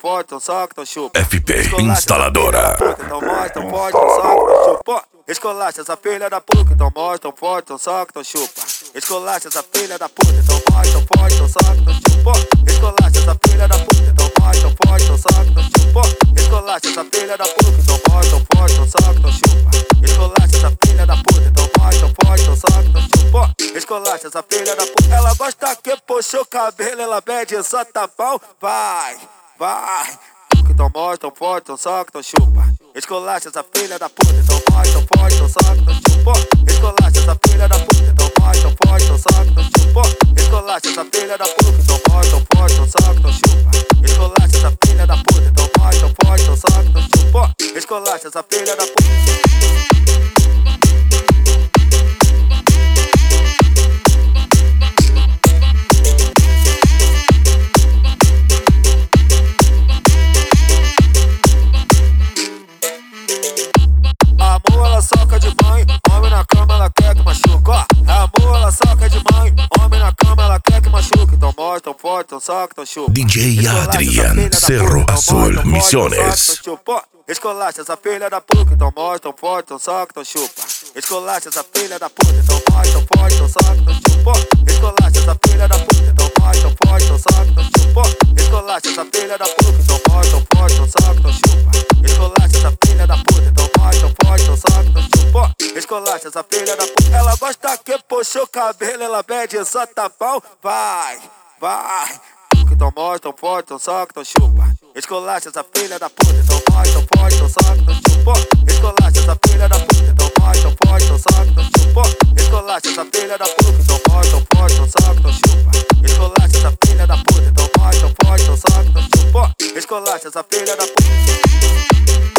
forte, tão saco, tão chupa. FP Instaladora. Então mostra, tão forte, tão saco, tão chupa. Escolaste essa filha da puta, então mostra, tão forte, tão saco, tão chupa. Escolaste essa filha da puta, então mostra, tão forte, tão saco, tão chupa. Escolaste essa filha da puta, então mostra, tão forte, tão saco, tão chupa. Escolaste essa filha da puta, então mostra, tão forte, tão saco, tão chupa. Escolaste essa filha da puta, então mostra, tão forte, tão saco, tão chupa. Escolaste essa filha da puta, ela gosta que puxa o cabelo, ela pede só tapão, vai, vai. Então mostra, tão forte, tão saco, tão chupa. Escolaste essa filha da puta, então mostra, tão forte, tão saco, tão chupa. Escolaste essa filha da puta, então mostra, tão forte, tão saco, tão chupa. Escolaste essa filha da puta, então mostra, tão forte, tão saco, tão chupa. Escolaste essa filha da puta, então mostra, tão forte, tão saco, tão chupa. Escolaste essa filha da puta. Amor, ela soca de banho, homem na cama, ela quer que machuca, ó. Amor, ela soca de banho, homem na cama, ela quer que machuca. Então mostra, tão forte, tão saco, tão chupa. DJ Adrian, Cerro Azul, Misiones. Escolaste essa filha da puta, então mostra, tão forte, tão saco, tão chupa. Escolaste essa filha da puta, então mostra, tão forte, tão saco, tão chupa. Escolaste essa filha da puta, então mostra, tão forte, tão saco, tão chupa. Escolaste essa filha da puta, então mostra, tão forte, tão saco, tão chupa. Escolaste essa filha da puta, então mostra, tão forte, tão saco, tão chupa. Escolaste essa filha da puta, ela gosta que puxa o cabelo, ela pede só tapão, vai, vai. Então mostra, tão forte, tão saco, tão chupa. Escolaste essa filha da puta, então mostra, tão forte, tão saco, tão chupa. Escolaste essa filha da puta, então mostra, tão forte, tão saco, tão chupa. Escolaste essa filha da puta, então mostra, tão forte, tão saco, tão chupa. Escolaste essa filha da puta, então mostra, tão forte, tão saco, tão chupa. Escolaste essa filha da puta.